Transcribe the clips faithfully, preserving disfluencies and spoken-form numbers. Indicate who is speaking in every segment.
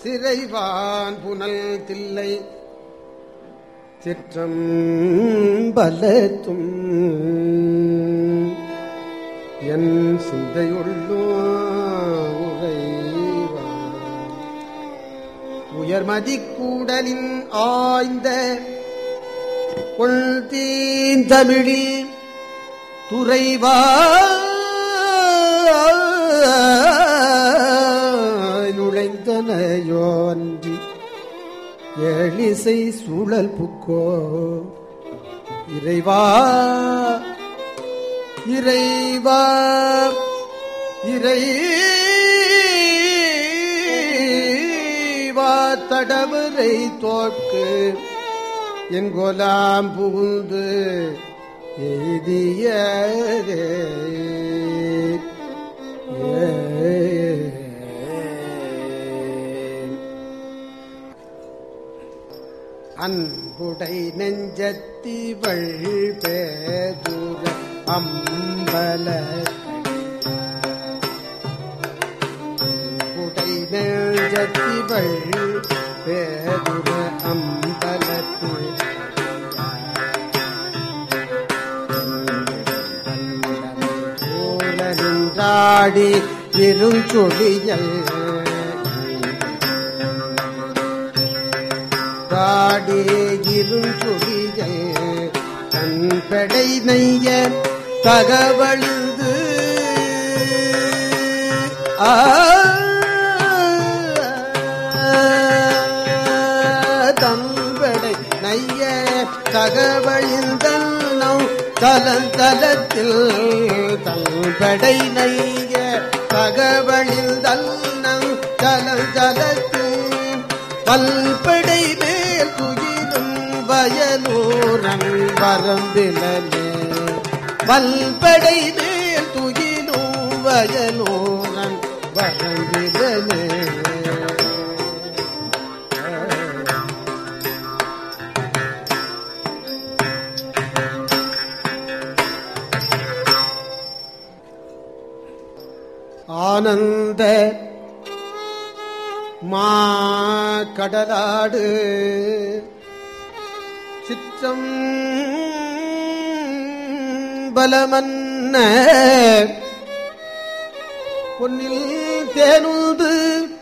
Speaker 1: சிறைவான் புனல் தில்லை சிற்றம் பலத்தும் என் சிந்தையுள்ளோ உயர்மதி கூடலின் ஆய்ந்த கொள்தீன் தமிழில் துறைவா நுழைந்தனையோ அன்றி எழிசை சூழல் புக்கோ இறைவா இறைவா இறைவா தடவரை தோற்கு எங்கொலாம் புகுந்து எய்தியரே அன்புடை நெஞ்சத்திவள் பேதுர அம்பல அன்புடை நெஞ்சத்திவள் பேதுர அம்பலத்தில் நின்றாடி இருஞ்சொழியல் காடி இருஞ்சொழியல் கண்படை நெய்ய தகவழுது ஆ தம்படை நெய்ய தகவழிந்தல் நம் தலந்தலத்தில் தம்படை நெய்ய தகவழிந்தல் நம் தலந்தலத்தில் பல்படை மேல் துயிலும் வயலூரன் வரம்பிலே பல்படை மேல் துயிலும் வயலூரன் வரம்பிலே ஆனந்த மா கடலாடு சிற்றம் பலமன்ன பொன்னில் தேனுது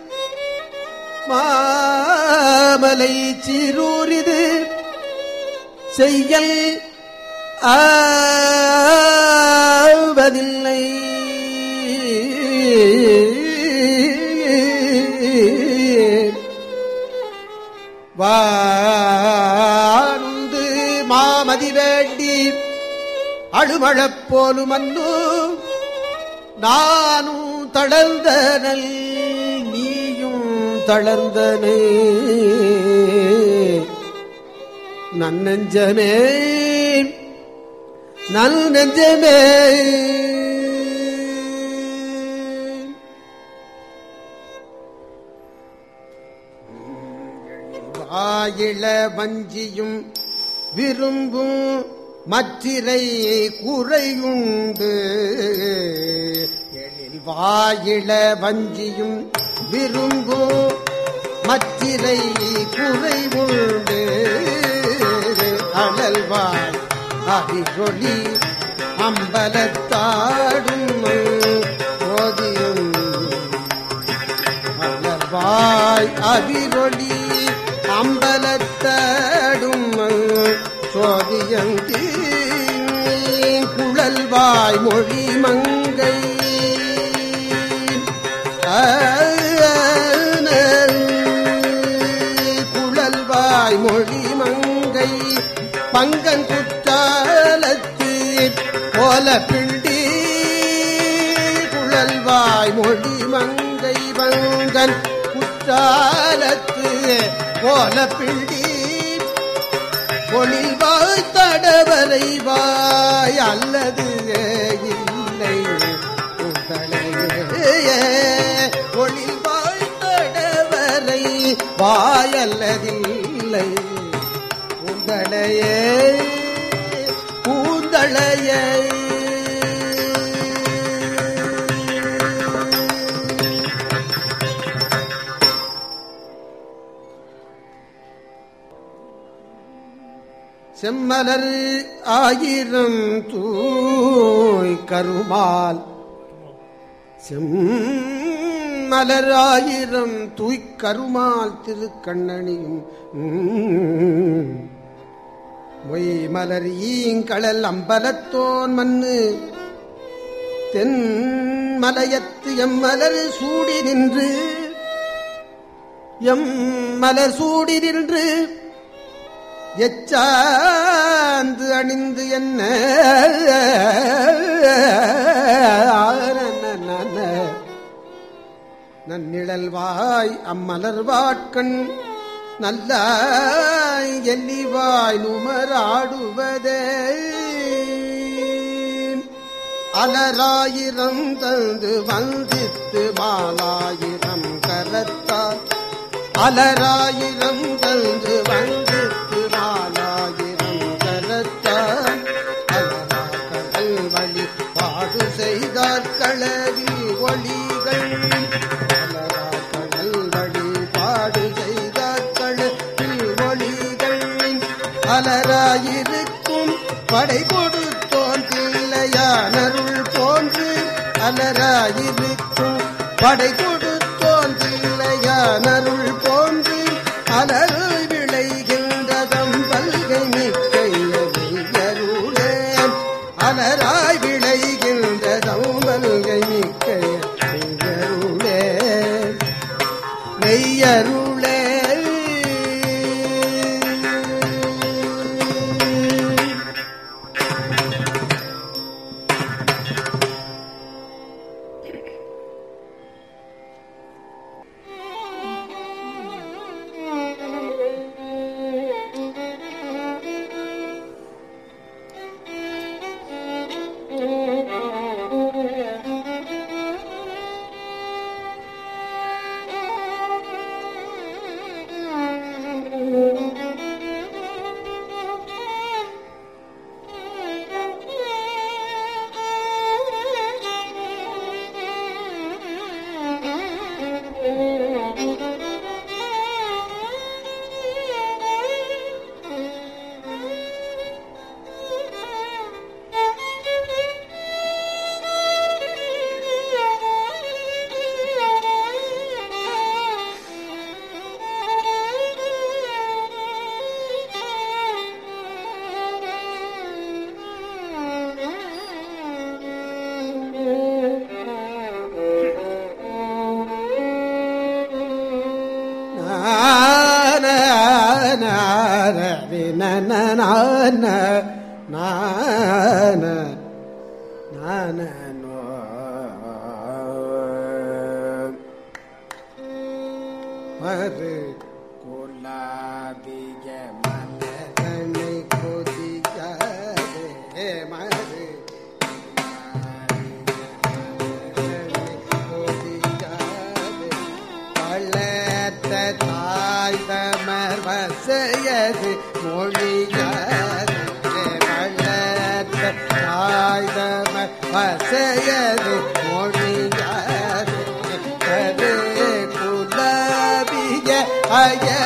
Speaker 1: மாமலை சீரூரிது செய்யல் ஆவதில்லை வாருந்து மாமதி வேண்டி அழுமழப் போலும் அன்னு நானும் தளர்ந்தனல் நீயும் தளர்ந்தனே நன்னெஞ்சமே நல் நெஞ்சமே ஆயிள வஞ்சியும் விரும்பும் மற்றிரை குறையுண்டு எழில் வாயிள வஞ்சியும் விரும்பும் மற்றிரை குறைவுண்டு அழல்வாய் அபிரொலி அம்பலத்தாடும் போதியும் அழல்வாய் அபிரொலி அம்பலத்தாடும் சோதியங்கி குழல்வாய் மொழி மங்கை குழல்வாய் மொழி மங்கை பங்கன் குற்றாலத்து போல பிண்டி குழல்வாய் மொழி மங்கை பங்கன் குற்றாலத்து போல பிண்டி பொழில்வாய் தடவரை வாய் அல்லது இல்லை பொழில்வாய் தடவரை வாய் அல்லதில்லை பூந்தளையே பூந்தளையே செம்மலர் ஆயிரம் தூய் கருமால் செம்மலர் ஆயிரம் தூய்கருமால் திருக்கண்ணனியும் மொய் மலர் ஈங்கழல் அம்பலத்தோன் மண்ணு தென் மலையத்து எம் மலர் சூடி நின்று எம் மலர் சூடி நின்று எச்சாந்து அணிந்து என்ன நன்னிழல்வாய் அம்மலர்வாட்கண் நல்ல எல்லிவாய் நுமராடுவதே அலராயிரம் தந்து வந்தித்து மாலாயிரம் கரத்தால் அலராயிரம் தந்து வந்தித்து மாலாயிரம் கரத்தால் அலரா கடல் வழி பாடு செய்தார் களவி ஒளிகள் அலரா கடல் வழி பாடு செய்தார் களவி ஒளிகள் அலராயிருக்கும் படை கொடுத்தோன் பிள்ளையானருள் போன்று அலராயிருக்கும் படை கொடுத்தோன் பிள்ளையானருள் போன்று அலரு விளைகின்றதம் பல்கை மிக்கையருளே அலராய் விளைகின்றதம் பல்கை மிக்கையருளே மெய்யருளே மறு கொல்லாதிய மலரணை கொதிக்காதே மறு கொதிக்காதே பள்ளத்த தாய் தமர் வசையது மொழியாது பள்ளத்த தாய் தமர் வசையது மொழியாது கரு குலவிய அய